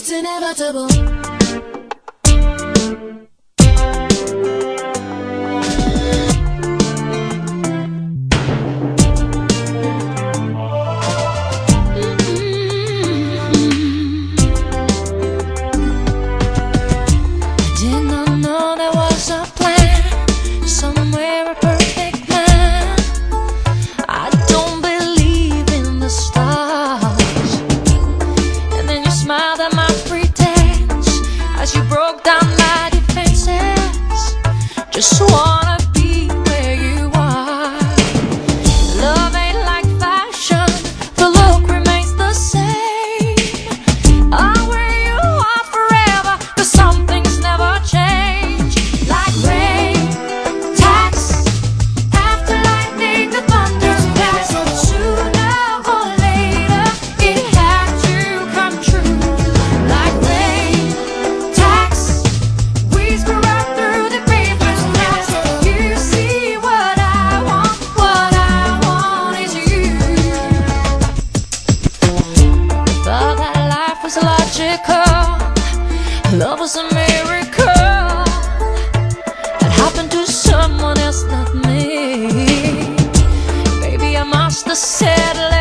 it's inevitable. Just wanna be where you are. Love ain't like fashion, the look remains the same. I'm where you are forever, 'cause some things never change. Like rain, tax, after lightning, the thunder pass. Sooner or later, it had to come true. Like rain, tax, we screw right through the logical. Love was a miracle. It happened to someone else, not me. Baby, I must have settled it.